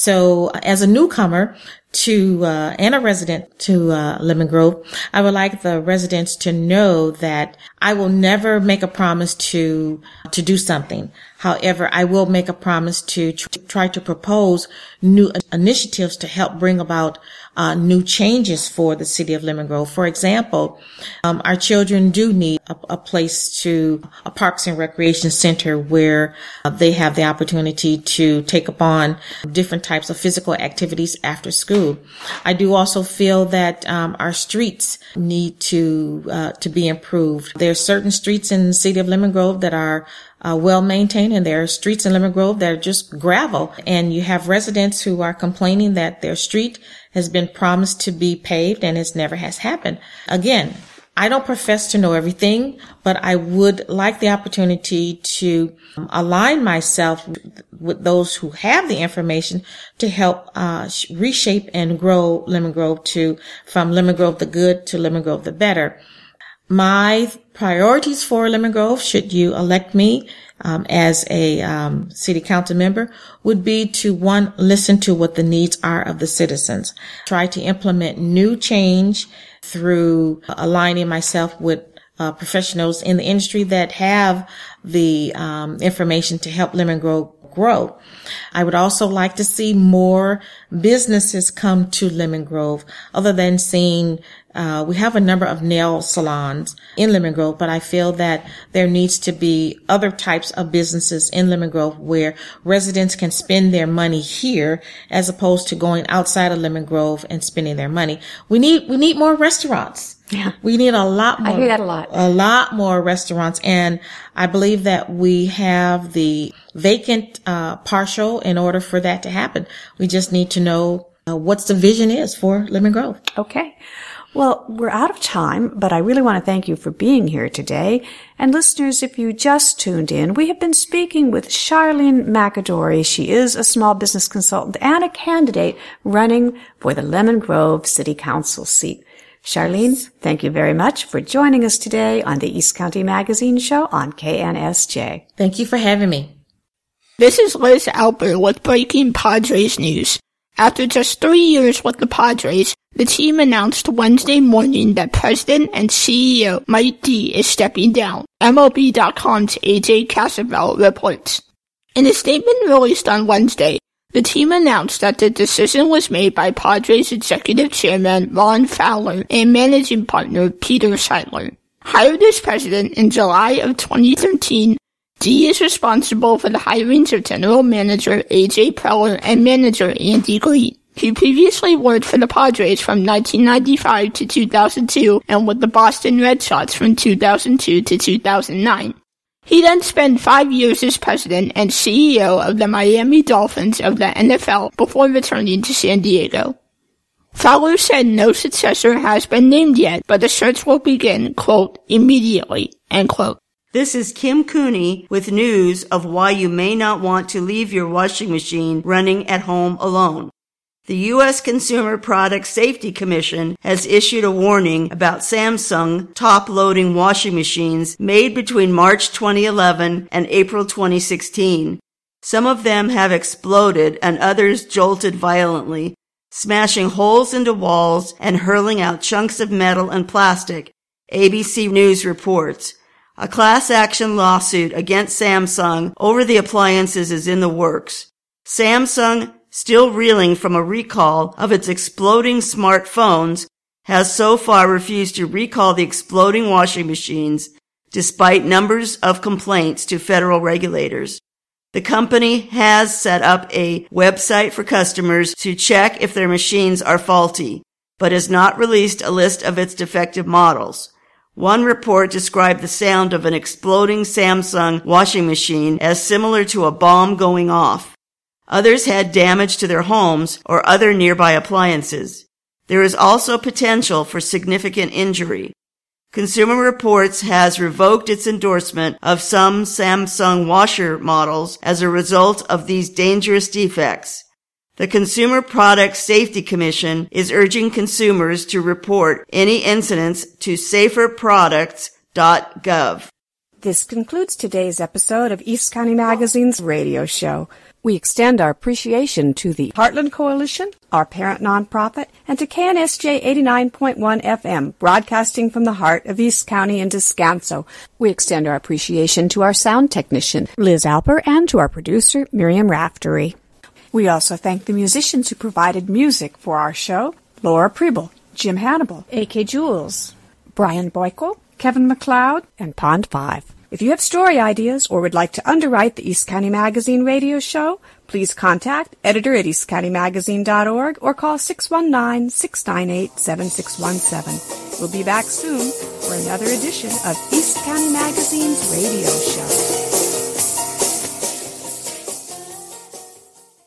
So uh, as a newcomer to uh, and a resident to uh, Lemon Grove, I would like the residents to know that I will never make a promise to to do something. However, I will make a promise to tr- try to propose new initiatives to help bring about uh, new changes for the city of Lemon Grove. For example, um, our children do need a, a place to, a Parks and Recreation Center where uh, they have the opportunity to take upon different types of physical activities after school. I do also feel that um, our streets need to uh, to be improved. There are certain streets in the city of Lemon Grove that are Uh, well maintained, and there are streets in Lemon Grove that are just gravel, and you have residents who are complaining that their street has been promised to be paved and it never has happened. Again, I don't profess to know everything, but I would like the opportunity to um, align myself with those who have the information to help uh reshape and grow Lemon Grove to from Lemon Grove the good to Lemon Grove the better. My priorities for Lemon Grove, should you elect me um, as a um, city council member, would be to, one, listen to what the needs are of the citizens, try to implement new change through aligning myself with uh, professionals in the industry that have the um, information to help Lemon Grove grow. I would also like to see more businesses come to Lemon Grove, other than seeing, uh, we have a number of nail salons in Lemon Grove, but I feel that there needs to be other types of businesses in Lemon Grove where residents can spend their money here as opposed to going outside of Lemon Grove and spending their money. We need, we need more restaurants. Yeah. We need a lot more. I hear that a lot. A lot more restaurants. And I believe that we have the vacant, uh, partial in order for that to happen. We just need to know uh, what's the vision is for Lemon Grove. Okay. Well, we're out of time, but I really want to thank you for being here today. And listeners, if you just tuned in, we have been speaking with Charlene McAdory. She is a small business consultant and a candidate running for the Lemon Grove City Council seat. Charlene, thank you very much for joining us today on the East County Magazine Show on K N S J. Thank you for having me. This is Liz Alper with breaking Padres news. After just three years with the Padres, the team announced Wednesday morning that President and C E O Mike D is stepping down. M L B dot com's A J Cassavell reports. In a statement released on Wednesday, the team announced that the decision was made by Padres executive chairman Ron Fowler and managing partner Peter Seidler. Hired as president in July of twenty thirteen, D is responsible for the hirings of general manager A J Preller and manager Andy Green. He previously worked for the Padres from nineteen ninety-five to two thousand two and with the Boston Red Sox from two thousand two to two thousand nine. He then spent five years as president and C E O of the Miami Dolphins of the N F L before returning to San Diego. Fowler said no successor has been named yet, but the search will begin, quote, immediately, end quote. This is Kim Cooney with news of why you may not want to leave your washing machine running at home alone. The U S Consumer Product Safety Commission has issued a warning about Samsung top-loading washing machines made between March twenty eleven and April twenty sixteen. Some of them have exploded and others jolted violently, smashing holes into walls and hurling out chunks of metal and plastic, A B C News reports. A class action lawsuit against Samsung over the appliances is in the works. Samsung, still reeling from a recall of its exploding smartphones, has so far refused to recall the exploding washing machines, despite numbers of complaints to federal regulators. The company has set up a website for customers to check if their machines are faulty, but has not released a list of its defective models. One report described the sound of an exploding Samsung washing machine as similar to a bomb going off. Others had damage to their homes or other nearby appliances. There is also potential for significant injury. Consumer Reports has revoked its endorsement of some Samsung washer models as a result of these dangerous defects. The Consumer Product Safety Commission is urging consumers to report any incidents to safer products dot gov. This concludes today's episode of East County Magazine's radio show. We extend our appreciation to the Heartland Coalition, our parent nonprofit, and to K N S J eighty-nine point one F M, broadcasting from the heart of East County and Descanso. We extend our appreciation to our sound technician, Liz Alper, and to our producer, Miriam Raftery. We also thank the musicians who provided music for our show: Laura Preble, Jim Hannibal, A K Jules, Brian Boyko, Kevin McLeod, and Pond five. If you have story ideas or would like to underwrite the East County Magazine radio show, please contact editor at east county magazine dot org or call six one nine, six nine eight, seven six one seven. We'll be back soon for another edition of East County Magazine's radio show.